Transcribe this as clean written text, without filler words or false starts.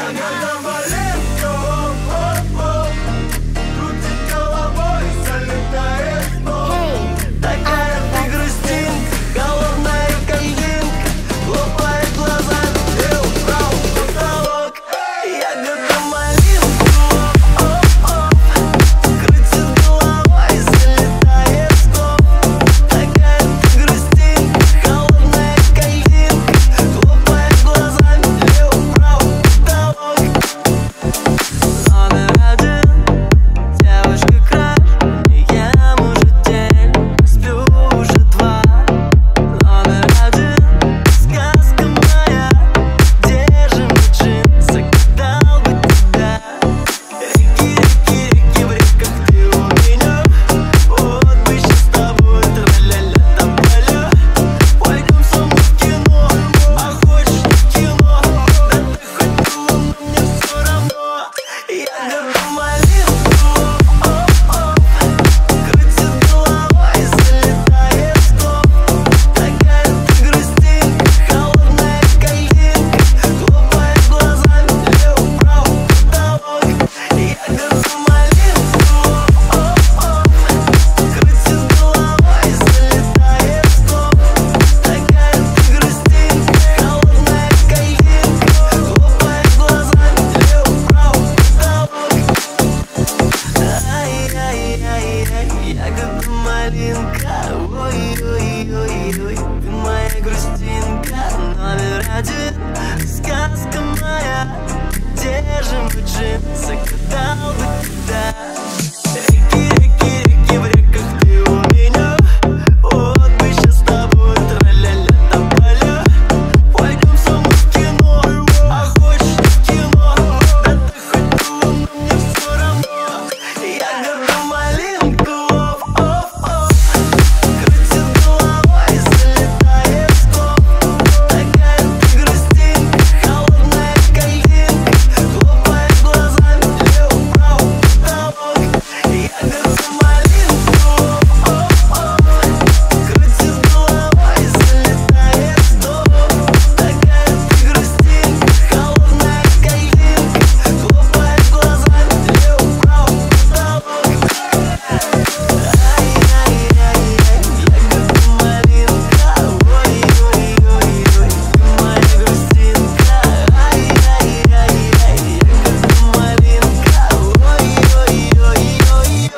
Ягода малинка, оп-оп-оп, крутит головой, залетает в топ. Такая ты грустинка, голодная кальвинка, хлопает глазами влево-вправо в потолок. Ягода малинка, оп-оп-оп, крутит головой, залетает в топ. Такая ты грустинка, голодная кальвинка, хлопает глазами влево-вправо в потолок. Номер один, девушка краш, я уже день, сплю уже два. Номер один, сказка моя, где же мой джинсы, дал бы тебя. Реки, реки, реки в реках, ты у меня. Вот бы щас с тобой тра-ля-ля тополя. Пойдем со мной в кино, а хочешь не кино, да ты хоть на луну, мне все равно. Ягода малинка, оп-оп, крутит головой, залетает в топ. Такая ты грустинка, холодная кальвинка, хлопает глазами влево-вправо в потолок. Ягода малинка, оп-оп, крутит головой, залетает в топ. Такая ты грустинка, холодная кальвинка, хлопает глазами влево-вправо в потолок. Ай-яй-яй-яй, ягода малинка, ой-ой-ой-ой, ты моя грустинка. Номер один, сказка моя, где же мой джинсы, дал бы тебя. Реки, реки, реки в реках, ты у меня. Вот бы щас с тобой тра-ля-ля тополя. Пойдем со мной в кино, а хочешь не кино, да ты хоть на луну, мне все равно. Ягода малинка, оп-оп-оп, крутит головой, залетает в топ. Такая ты грустинка, холодная кальвинка, хлопает глазами влево-вправо в потолок. Ягода малинка, оп-оп-оп, крутит головой, залетает в топ. Такая ты грустинка, холодная кальвинка, хлопает глазами влево-вправо в потолок. Ай-яй-яй-яй, ягода малинка, ой-ой-ой-ой, ты моя грустинка. Ай-яй-яй-яй, ягода малинка, ой-ой-ой-ой-ой.